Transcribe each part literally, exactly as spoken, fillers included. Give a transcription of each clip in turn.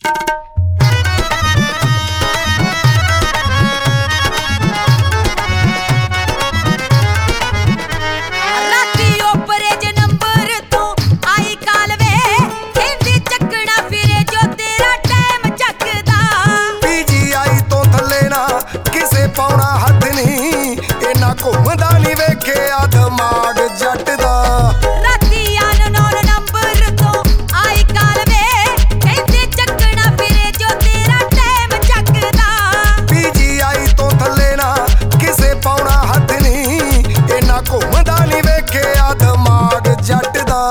ਪਾਉਣਾ ਹੱਥ ਨੀ ਇਹਨਾਂ ਘੁੰਮਦਾ ਨੀ ਵੇਖਿਆ ਦਿਮਾਗ ਜੱਟ ਦਾ। ਰਾਤੀ ਅਨਨੋਨ ਨੰਬਰ ਤੋਂ ਆਈ ਕਾਲ ਵੇ ਕਹਿੰਦੇ ਚੱਕਣਾ ਫਿਰੇ ਜੋ ਤੇਰਾ ਟਾਈਮ ਚੱਕਦਾ। ਪੀਜੀਆਈ ਤੋਂ ਥੱਲੇ ਨਾ ਕਿਸੇ ਪਾਉਣਾ ਹੱਥ ਨੀ ਇਹਨਾਂ ਘੁੰਮਦਾ ਨੀ ਵੇਖਿਆ ਦਿਮਾਗ ਜੱਟ ਦਾ।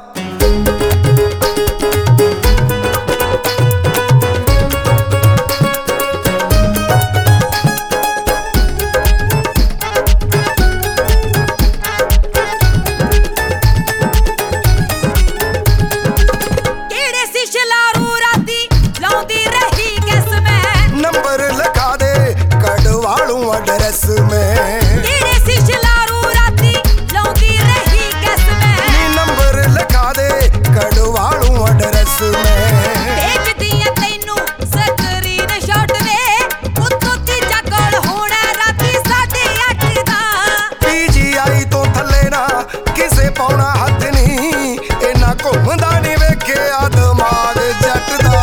एड्रेस में तेरे सिशलारू राती लौंदी रही गैस में नी नंबर लिखा दे कड़वालू एड्रेस में भेज दिया तैनू स्क्रीन शॉट वे उत्तों तीजा कॉल होना राती साढ़े आठ दा। पीजीआई तो थल्ले ना किसे पाउना हथ नी इन्ना घुमदा नी वेखिया दिमाग जट दा।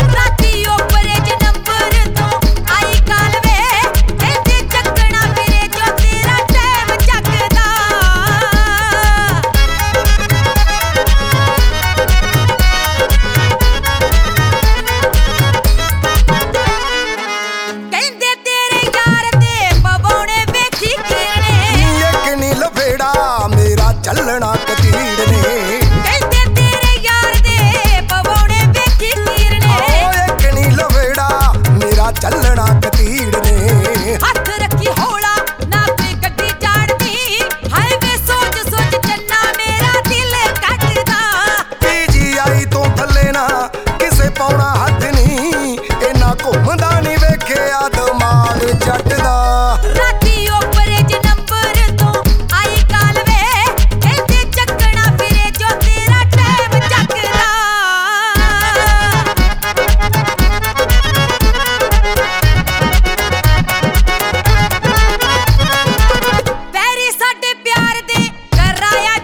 ਚੱਲਣਾ ਕਤੀੜ ਨੇ ਕਹਿੰਦੇ ਤੇਰੇ ਯਾਰ ਦੇ ਪਵਾਉਣੇ ਵੇਖੀ ਤੀਰ ਨੇ। ਓਏ ਕਣੀ ਲਵੇੜਾ ਮੇਰਾ ਚੱਲਣਾ ਕਤੀੜ ਨੇ। ਹੱਥ ਰੱਖੀ ਹੌਲਾ ਨਾ ਕੋਈ ਗੱਡੀ ਜਾਣਦੀ ਹਾਈਵੇ ਸੋਚ ਸੋਚ ਚੰਨਾ ਮੇਰਾ ਦਿਲ ਕੱਟਦਾ। ਪੀਜੀਆਈ ਤੋਂ ਥੱਲੇ ਨਾ ਕਿਸੇ ਪਾਉਣਾ ਹੱਥ ਨੀ ਇਹਨਾਂ ਘੁੰਮਦਾ ਨੀ ਵੇਖਿਆ ਦਿਮਾਗ ਜੱਟ ਦਾ।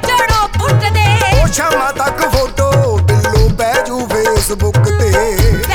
शामां तक फोटो बिल्लू बैजू फेसबुक ते।